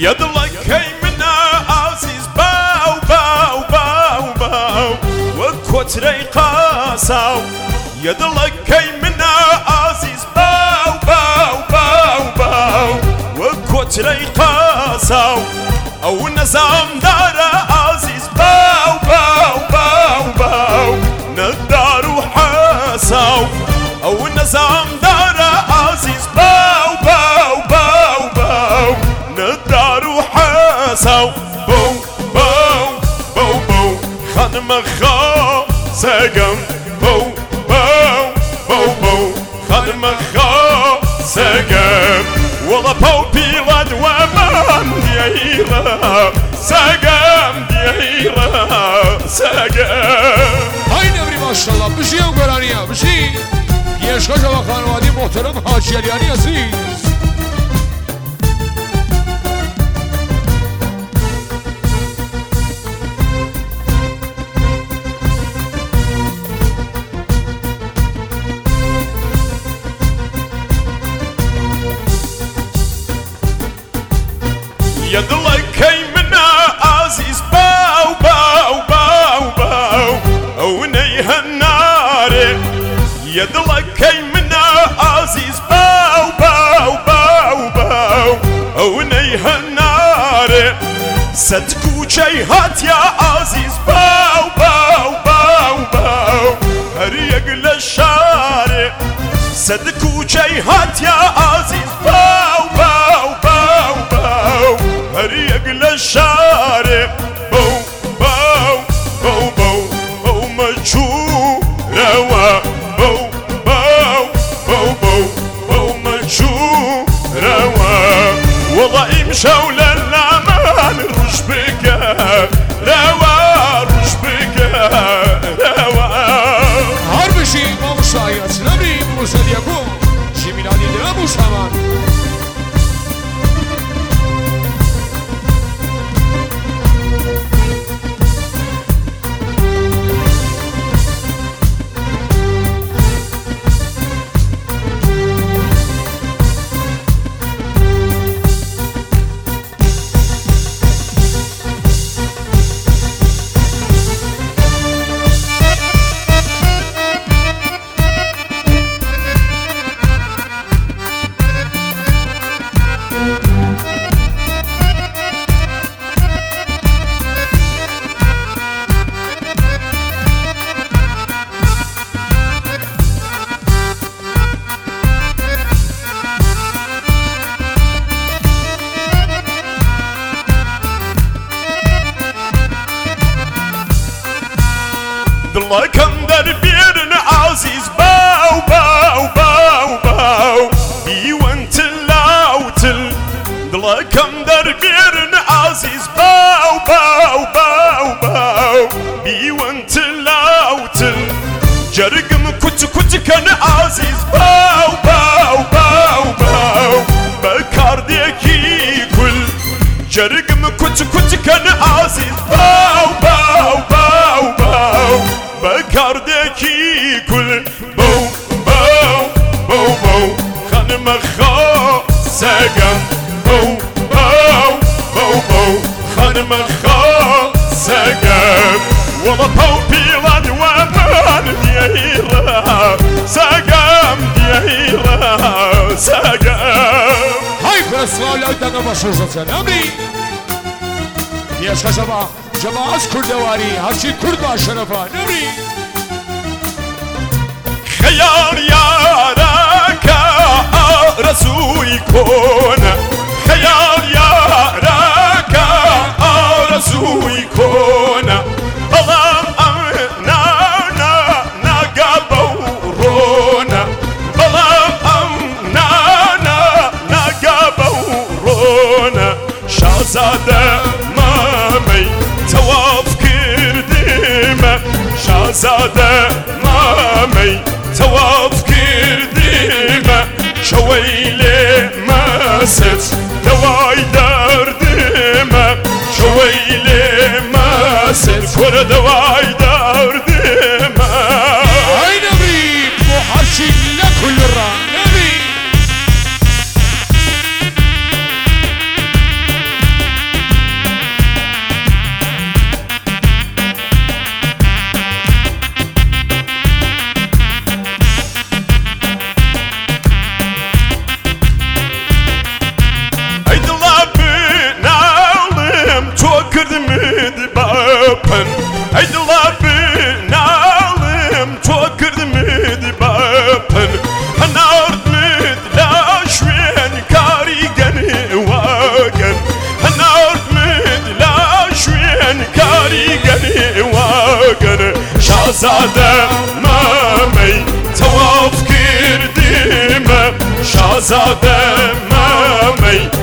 يضلك هيمنا عزيز باو باو باو باو وكوتري قاساو يضلك هيمنا عزيز باو باو باو باو وكوتري قاساو او نظام دار عزيز باو باو باو باو ندار وحاساو او نظام دار عزيز باو باو باو باو ندار وحاساو بو بو بو بو خانم خا سقم بو بو بو بو خانم خا سقم والله بو بيلاد ومان ديايرا سقم ديايرا سقم های نبری ماشالله بشی هم گرانیه بشی پیشکش و خانوادی محترم حاجی علیانی عزیز يضلك هيمنا عزيز باو باو باو باو او نيها النار يضلك هيمنا عزيز باو باو باو باو او نيها النار صدقو هات يا عزيز باو باو باو باو هريق للشارع صدقو هات يا عزيز باو باو باو باو هريق للشارع بو بو بو بو بو مجهول روا بو بو بو بو بو مجهول روا والله امشوا للأمان رش بك روا رش بك روا هر بشی ما مشاهیت نبریم مصدیقون چی میلادی نبوش همان ضلكم دربيرنا عزيز باو باو باو باو بي وانت لاوتل ضلكم دربيرنا عزيز باو باو باو باو بي وانت لاوتل جرقم كنت كان عزيز باو باو باو باو بكار ديكي كل جرقم كنت كان عزيز باو باو باو باو بكاردكي كل بو بو بو بو خانم خا سقم بو بو بو بو خانم خا سقم والله بو بيلاد ومان ديايرا سقم ديايرا سقم های فرسوال دنگا باشوزتن امری پیشکش با جماعت کردواری هرچی کرد با شرفا نبری خيار يارك رسوي كون خيار يارك رسوي كون بلام أمنا نقابورونا بلام أمنا نقابورونا شازادة مامي تواف كرديمة شازادة مامي تواف كرديمة شويلي ماست دواي درديمة شويلي ماست كور دواي درديمة هاي نبي محرشي لكل الرا نبي شازاده مامی تواف کردیم شازاده مامی